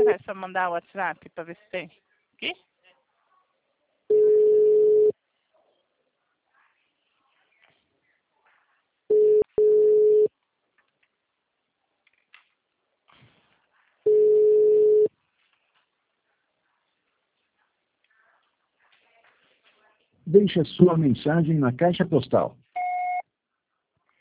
É só mandar o WhatsApp pra ver se tem. Aqui? Deixe a sua mensagem na caixa postal